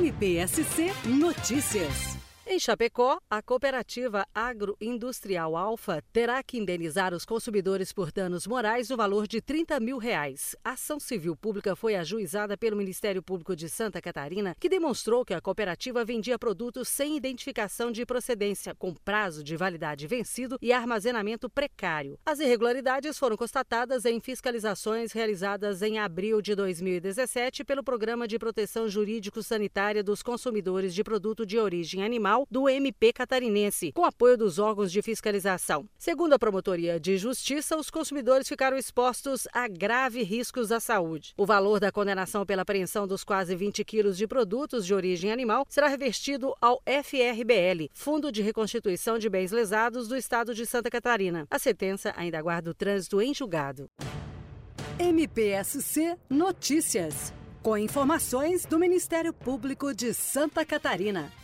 MPSC Notícias. Em Chapecó, a cooperativa agroindustrial Alfa terá que indenizar os consumidores por danos morais no valor de R$30 mil. A ação civil pública foi ajuizada pelo Ministério Público de Santa Catarina, que demonstrou que a cooperativa vendia produtos sem identificação de procedência, com prazo de validade vencido e armazenamento precário. As irregularidades foram constatadas em fiscalizações realizadas em abril de 2017 pelo Programa de Proteção Jurídico-Sanitária dos Consumidores de Produto de Origem Animal do MP catarinense, com apoio dos órgãos de fiscalização. Segundo a Promotoria de Justiça, os consumidores ficaram expostos a graves riscos à saúde. O valor da condenação pela apreensão dos quase 20 quilos de produtos de origem animal será revertido ao FRBL, Fundo de Reconstituição de Bens Lesados do Estado de Santa Catarina. A sentença ainda aguarda o trânsito em julgado. MPSC Notícias, com informações do Ministério Público de Santa Catarina.